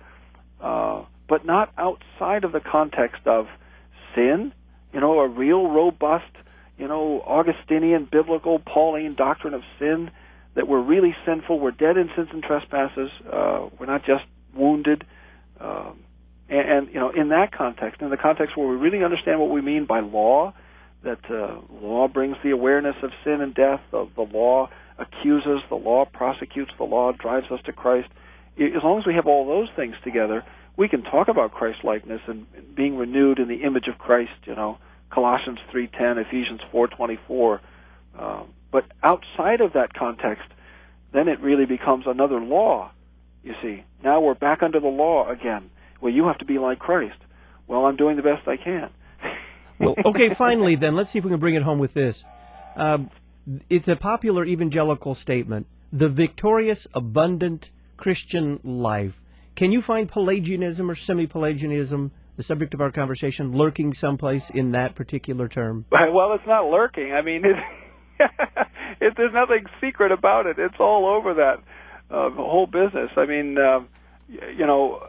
uh, but not outside of the context of sin, you know, a real robust, you know, Augustinian, biblical, Pauline doctrine of sin, that we're really sinful, we're dead in sins and trespasses, uh, we're not just wounded, um, and, and, you know, in that context, in the context where we really understand what we mean by law, that uh, law brings the awareness of sin and death, of the law accuses, the law prosecutes, the law drives us to Christ. As long as we have all those things together, we can talk about Christ-likeness and being renewed in the image of Christ, you know, Colossians three ten, Ephesians four twenty-four. Uh, but outside of that context, then it really becomes another law, you see. Now we're back under the law again. Well, you have to be like Christ. Well, I'm doing the best I can. Well, okay, finally then, let's see if we can bring it home with this. Uh, it's a popular evangelical statement, the victorious, abundant Christian life. Can you find Pelagianism or semi-Pelagianism, the subject of our conversation, lurking someplace in that particular term? Well, it's not lurking. I mean, it, it, there's nothing secret about it. It's all over that uh, whole business. I mean, uh, you know,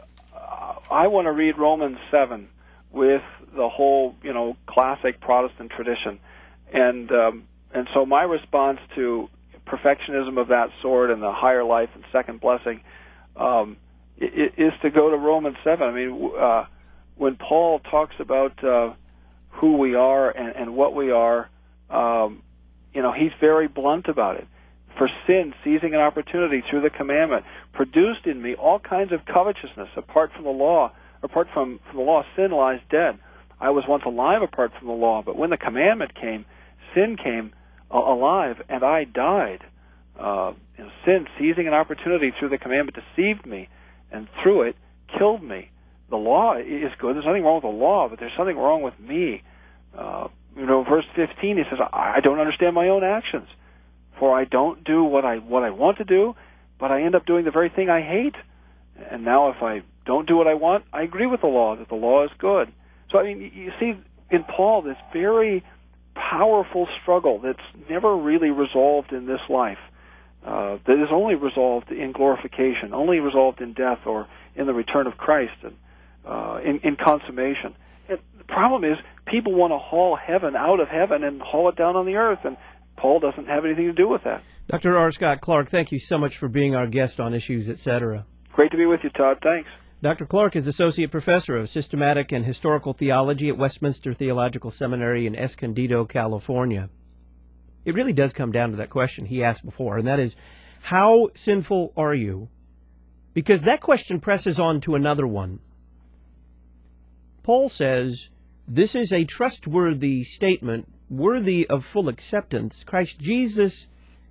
I want to read Romans seven with the whole, you know, classic Protestant tradition. And um, and so my response to perfectionism of that sort and the higher life and second blessing um, is to go to Romans seven. I mean, uh, when Paul talks about uh, who we are and, and what we are, um, you know, he's very blunt about it. For sin, seizing an opportunity through the commandment, produced in me all kinds of covetousness. Apart from the law, apart from, from the law, sin lies dead. I was once alive apart from the law, but when the commandment came, sin came, uh, alive, and I died. Uh, you know, sin, seizing an opportunity through the commandment, deceived me, and through it killed me. The law is good. There's nothing wrong with the law, but there's something wrong with me. Uh, you know, verse fifteen, he says, I don't understand my own actions, for I don't do what I what I want to do, but I end up doing the very thing I hate. And now if I don't do what I want, I agree with the law, that the law is good. So, I mean, you see in Paul this very powerful struggle that's never really resolved in this life, uh, that is only resolved in glorification, only resolved in death or in the return of Christ and uh, in, in consummation. And the problem is people want to haul heaven out of heaven and haul it down on the earth, and Paul doesn't have anything to do with that. Doctor R. Scott Clark, thank you so much for being our guest on Issues, et cetera. Great to be with you, Todd. Thanks. Doctor Clark is Associate Professor of Systematic and Historical Theology at Westminster Theological Seminary in Escondido, California. It really does come down to that question he asked before, and that is, how sinful are you? Because that question presses on to another one. Paul says, this is a trustworthy statement, worthy of full acceptance. Christ Jesus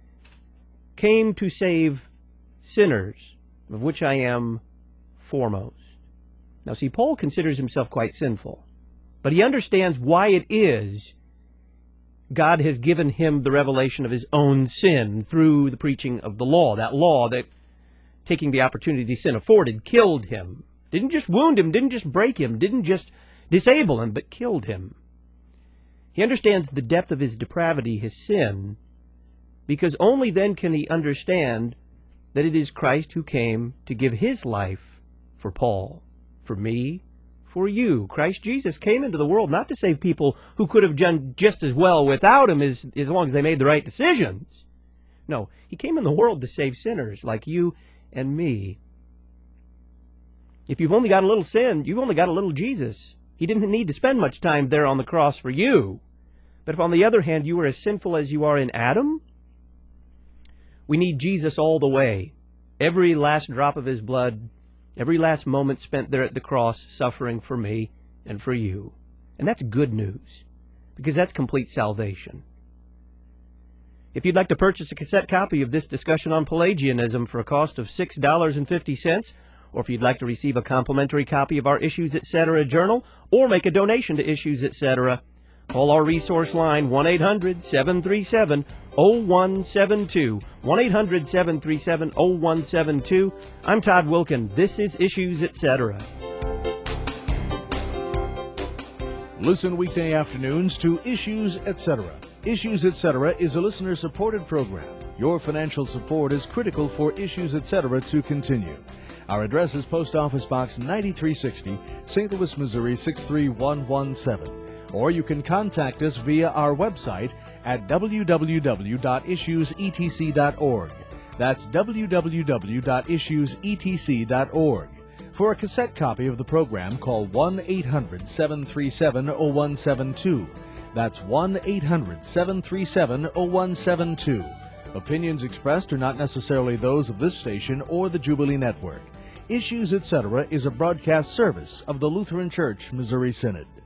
came to save sinners, of which I am foremost. Now see, Paul considers himself quite sinful, but he understands why it is God has given him the revelation of his own sin through the preaching of the law, that law that, taking the opportunity sin afforded, killed him. Didn't just wound him, didn't just break him, didn't just disable him, but killed him. He understands the depth of his depravity, his sin, because only then can he understand that it is Christ who came to give his life for Paul, for me, for you. Christ Jesus came into the world not to save people who could have done just as well without him as, as long as they made the right decisions. No, he came in the world to save sinners like you and me. If you've only got a little sin, you've only got a little Jesus. He didn't need to spend much time there on the cross for you. But if, on the other hand, you were as sinful as you are in Adam, we need Jesus all the way. Every last drop of his blood, every last moment spent there at the cross, suffering for me and for you. And that's good news, because that's complete salvation. If you'd like to purchase a cassette copy of this discussion on Pelagianism for a cost of six dollars and fifty cents, or if you'd like to receive a complimentary copy of our Issues, et cetera journal, or make a donation to Issues, et cetera, call our resource line, one eight hundred, seven three seven, oh one seven two, one eight hundred, seven three seven, oh one seven two. I'm Todd Wilkin. This is Issues, et cetera. Listen weekday afternoons to Issues, et cetera. Issues, et cetera is a listener-supported program. Your financial support is critical for Issues, et cetera to continue. Our address is Post Office Box ninety-three sixty, Saint Louis, Missouri six three one one seven. Or you can contact us via our website at w w w dot issues e t c dot org. That's w w w dot issues e t c dot org. For a cassette copy of the program, call one eight hundred, seven three seven, oh one seven two. That's one eight hundred, seven three seven, oh one seven two. Opinions expressed are not necessarily those of this station or the Jubilee Network. Issues, et cetera is a broadcast service of the Lutheran Church Missouri Synod.